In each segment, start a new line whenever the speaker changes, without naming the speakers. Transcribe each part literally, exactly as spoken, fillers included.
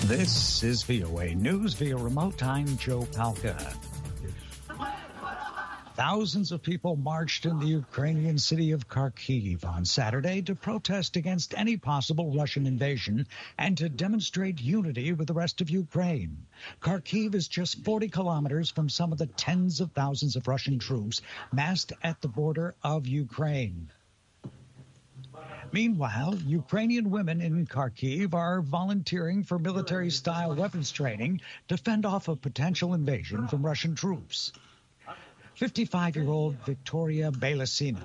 This is V O A News via remote. I'm Joe Palca. Thousands of people marched in the Ukrainian city of Kharkiv on Saturday to protest against any possible Russian invasion and to demonstrate unity with the rest of Ukraine. Kharkiv is just forty kilometers from some of the tens of thousands of Russian troops massed at the border of Ukraine. Meanwhile, Ukrainian women in Kharkiv are volunteering for military-style weapons training to fend off a potential invasion from Russian troops. fifty-five-year-old Victoria Belasina.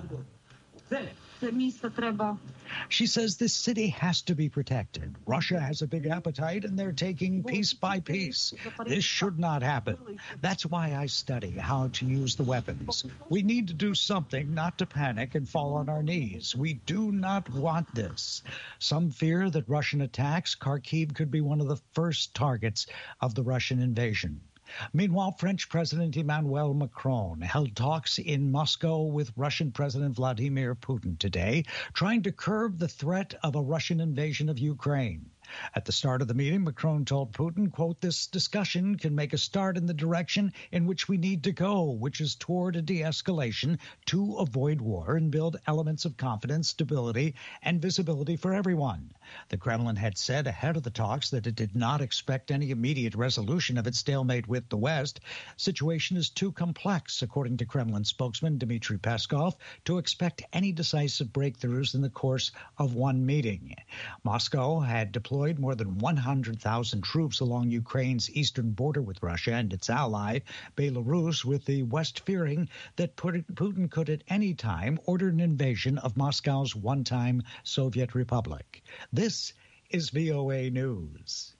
She says this city has to be protected. Russia has a big appetite, and they're taking piece by piece. This should not happen. That's why I study how to use the weapons. We need to do something, not to panic and fall on our knees. We do not want this. Some fear that Russian attacks Kharkiv could be one of the first targets of the Russian invasion. Meanwhile, French President Emmanuel Macron held talks in Moscow with Russian President Vladimir Putin today, trying to curb the threat of a Russian invasion of Ukraine. At the start of the meeting, Macron told Putin, quote, "This discussion can make a start in the direction in which we need to go, which is toward a de-escalation to avoid war and build elements of confidence, stability, and visibility for everyone." The Kremlin had said ahead of the talks that it did not expect any immediate resolution of its stalemate with the West. The situation is too complex, according to Kremlin spokesman Dmitry Peskov, to expect any decisive breakthroughs in the course of one meeting. Moscow had deployed more than one hundred thousand troops along Ukraine's eastern border with Russia and its ally, Belarus, with the West fearing that Putin could at any time order an invasion of Moscow's one-time Soviet republic. This is V O A News.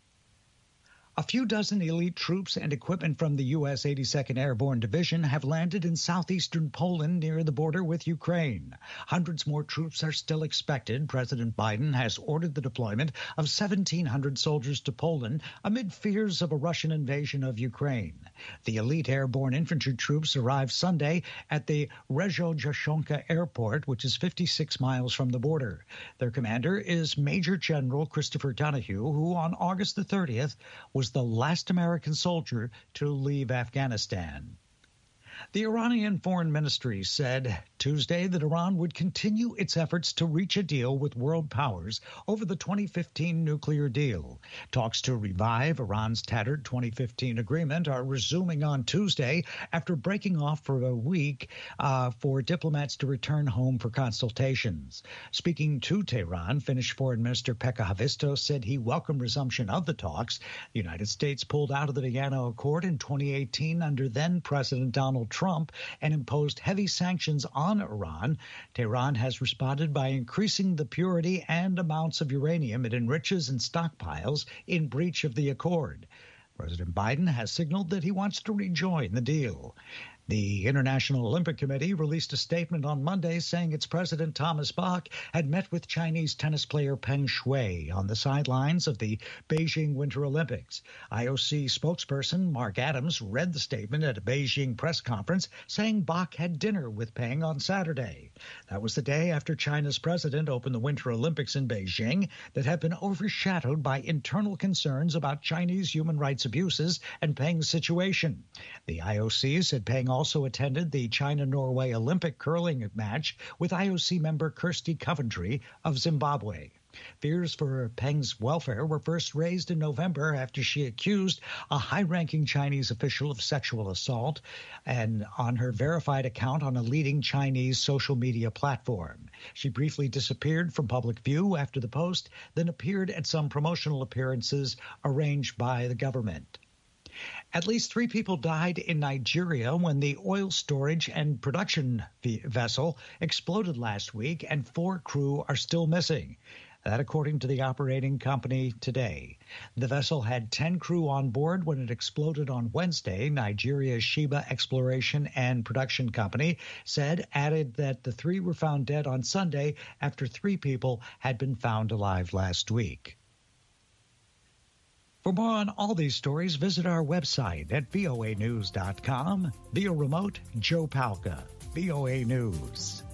A few dozen elite troops and equipment from the U S eighty-second Airborne Division have landed in southeastern Poland near the border with Ukraine. Hundreds more troops are still expected. President Biden has ordered the deployment of seventeen hundred soldiers to Poland amid fears of a Russian invasion of Ukraine. The elite airborne infantry troops arrived Sunday at the Rzeszów Airport, which is fifty-six miles from the border. Their commander is Major General Christopher Donahue, who on August the thirtieth was the last American soldier to leave Afghanistan. The Iranian Foreign Ministry said Tuesday that Iran would continue its efforts to reach a deal with world powers over the twenty fifteen nuclear deal. Talks to revive Iran's tattered twenty fifteen agreement are resuming on Tuesday after breaking off for a week uh, for diplomats to return home for consultations. Speaking to Tehran, Finnish Foreign Minister Pekka Haavisto said he welcomed resumption of the talks. The United States pulled out of the Vienna Accord in twenty eighteen under then-President Donald Trump and imposed heavy sanctions on Iran. Tehran has responded by increasing the purity and amounts of uranium it enriches in stockpiles in breach of the accord. President Biden has signaled that he wants to rejoin the deal. The International Olympic Committee released a statement on Monday saying its president, Thomas Bach, had met with Chinese tennis player Peng Shuai on the sidelines of the Beijing Winter Olympics. I O C spokesperson Mark Adams read the statement at a Beijing press conference, saying Bach had dinner with Peng on Saturday. That was the day after China's president opened the Winter Olympics in Beijing that have been overshadowed by internal concerns about Chinese human rights abuses and Peng's situation. The I O C said Peng also also attended the China-Norway Olympic curling match with I O C member Kirsty Coventry of Zimbabwe. Fears for Peng's welfare were first raised in November after she accused a high-ranking Chinese official of sexual assault and on her verified account on a leading Chinese social media platform. She briefly disappeared from public view after the post, then appeared at some promotional appearances arranged by the government. At least three people died in Nigeria when the oil storage and production vessel exploded last week, and four crew are still missing. That according to the operating company today. The vessel had ten crew on board when it exploded on Wednesday. Nigeria's Sheba Exploration and Production Company said, added that the three were found dead on Sunday after three people had been found alive last week. For more on all these stories, visit our website at V O A news dot com. Via remote, Joe Palca, V O A News.